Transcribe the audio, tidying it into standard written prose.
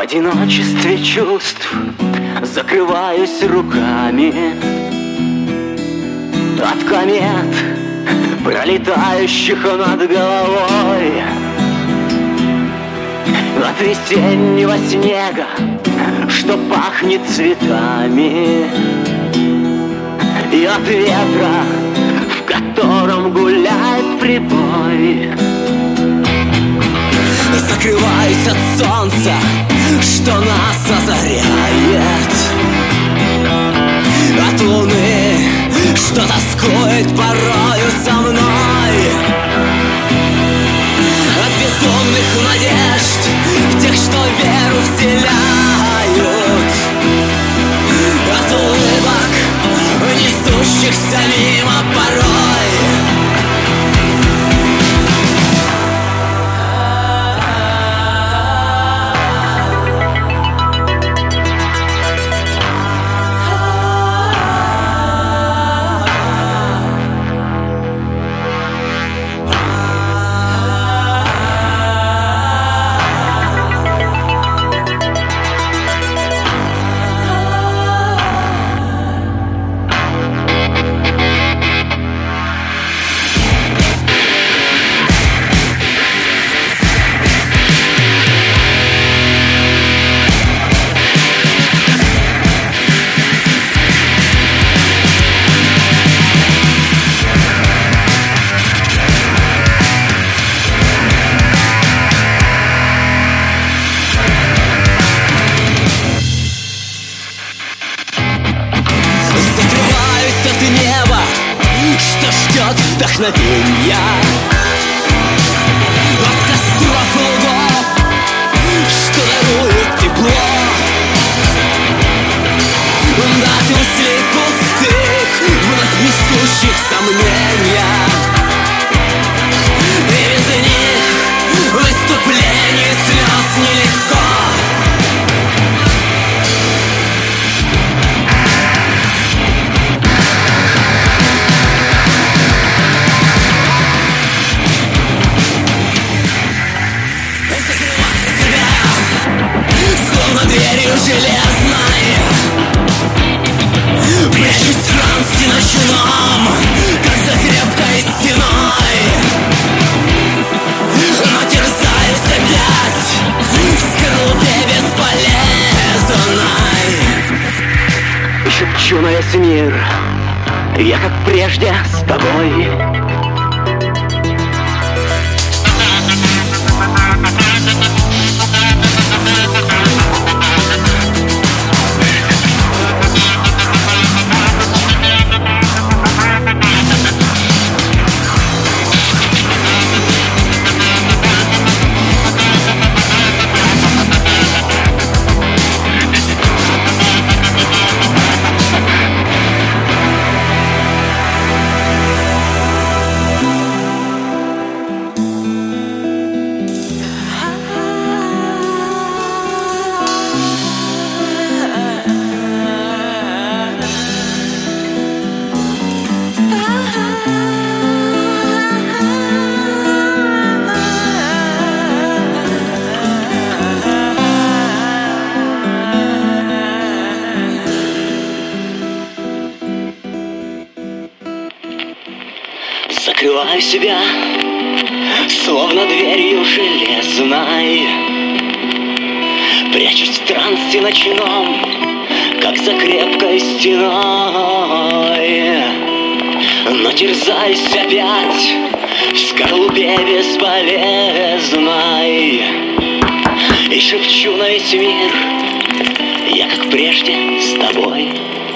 одиночестве чувств закрываюсь руками от комет, пролетающих над головой, от весеннего снега, что пахнет цветами, и от ветра, в котором гуляет прибой. Закрываюсь от солнца, что нас озаряет, от луны, что тоскует порою со мной, от безумных надежд, тех, что веру вселяют, от улыбок, несущихся мимо порой. Вдохновенья от костров и лугов, что дарует тепло, от мыслей пустых, вновь несущих сомнения, и без них выступление слез нелегко. Дверью железной прячусь в трансе ночном, как за крепкой стеной, но терзаюсь опять в скорлупе бесполезной. Шепчу на весь мир, я как прежде с тобой. Закрываю себя, словно дверью железной, прячусь в трансе ночном, как за крепкой стеной, но терзаюсь опять в скорлупе бесполезной и шепчу на весь мир, я как прежде с тобой.